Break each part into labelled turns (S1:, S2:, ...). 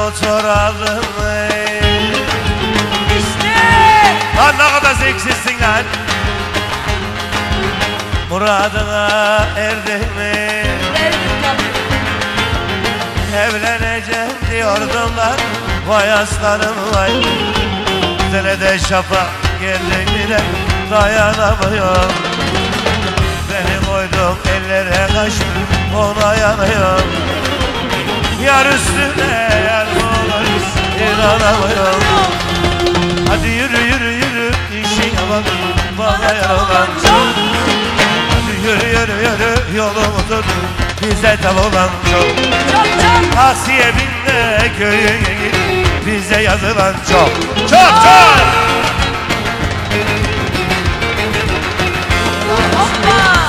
S1: oturalım.
S2: İşte
S1: Lan ne kadar zevksizsin lan. Muradına erdin mi?
S2: erdim tabii.
S1: Evleneceğim diyordum lan. Vay aslanım vay. Sene de şafak geldiğinde dayanamıyorum. Beni koydum ellere kaçtım, ona yanıyorum. Yar üstüne yar olur, inanamıyorum. Hadi yürü yürü yürü, işine bak, bana yar olan çok. Hadi yürü yürü yürü, yolumu tut, bize tav olan çok.
S2: Çok çok.
S1: Asiye binle köyüne git, bize yazılan çok. Çok çok.
S2: Hoppa.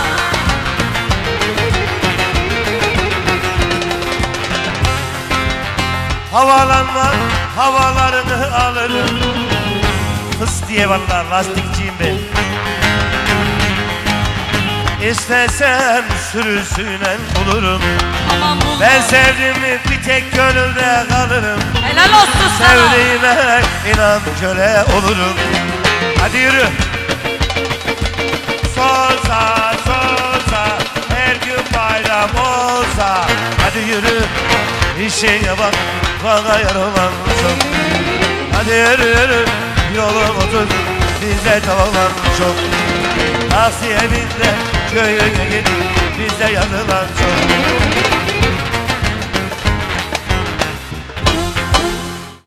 S1: Havalanma, havalarını alırım. Fıs diye vallahi lastikçiyim ben. İstesem sürüsüyle bulurum.
S2: Aman bulma.
S1: Ben sevdim mi bir tek gönülde kalırım.
S2: Helal olsun sana.
S1: Sevdiğime inan köle olurum. Hadi yürü. Solsa solsa her gün bayram olsa. Hadi yürü. İşine bak, bana yar olan çok. Hadi yürü yürü, yolum otur, bize tavalan çok. Asiye binle köyüne git, bize yanılan çok.